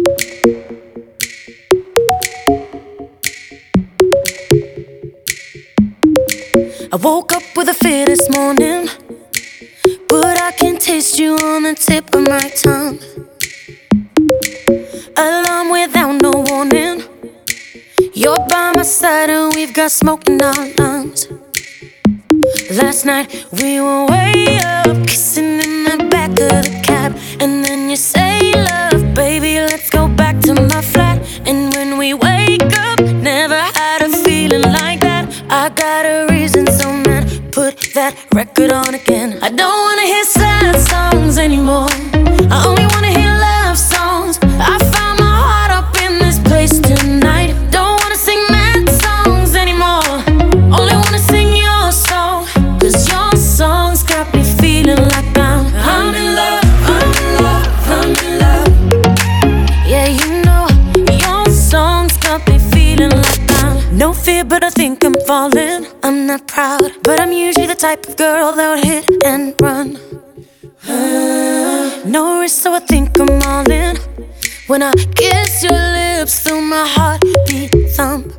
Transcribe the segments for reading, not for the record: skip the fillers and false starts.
I woke up with a fear this morning, but I can taste you on the tip of my tongue. Alarm without no warning. You're by my side and we've got smoke in our lungs. Last night we were way up, kissing in the back of the cab. And then you say, love, baby, let's go back to my flat. And when we wake up, never had a feeling like that. I got a reason, so man, put that record on again. I don't wanna hear sad songs anymore. I only wanna hear love songs. I found my heart up in this place tonight. Don't wanna sing mad songs anymore. Only wanna sing your song. 'Cause your songs got me feeling like I'm in love, I'm in love, I'm in love. Yeah, you know, your songs got me feeling like no fear, but I think I'm falling. I'm not proud, but I'm usually the type of girl that would hit and run. No risk, so I think I'm all in. When I kiss your lips, feel my heartbeat thump.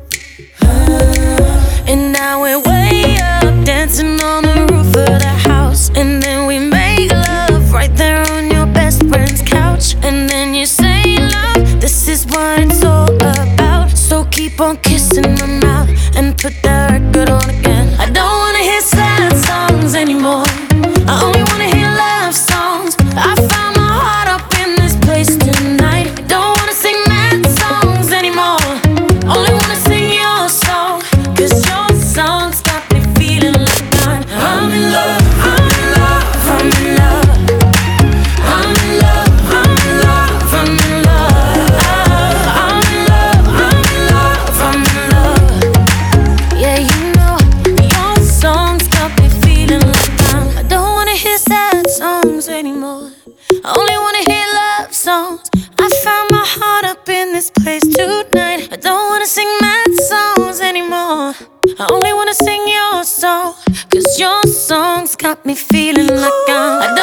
And now we're way up, dancing on the roof of the house. And then we make love right there on your best friend's couch. And then you say, love, this is what it's all about. So keep on kissing my mouth and put that record on again. I don't wanna hear sad songs anymore. I only wanna hear love songs. I found my heart up in this place tonight. Don't wanna sing mad songs anymore. Only wanna sing your song. 'Cause your songs got me feeling like I'm in love, I'm in love, I'm in love. I'm in love, I'm in love, I'm in love. I'm in love, I'm in love, I'm in love. Yeah, you know, your songs got me feeling like I don't wanna hear sad songs anymore. I only wanna hear love songs. I found my heart up in this place tonight. I don't wanna sing mad songs anymore. I only wanna sing your song. 'Cause your songs got me feeling like